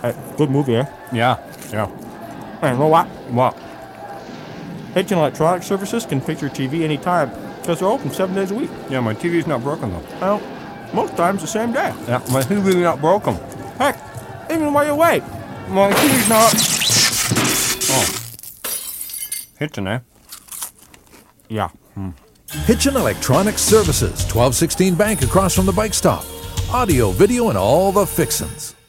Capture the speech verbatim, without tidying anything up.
Hey, good movie, eh? Yeah, yeah. Hey, you know what? What? Hitchin Electronic Services can fix your T V anytime because they're open seven days a week. Yeah, my T V's not broken, though. Well, most times the same day. Yeah, my T V's not broken. Heck, even while you wait. My T V's not... Oh. Hitchin, eh? Yeah. Hitchin Electronic Services, twelve sixteen Bank across from the bike stop. Audio, video, and all the fixins'.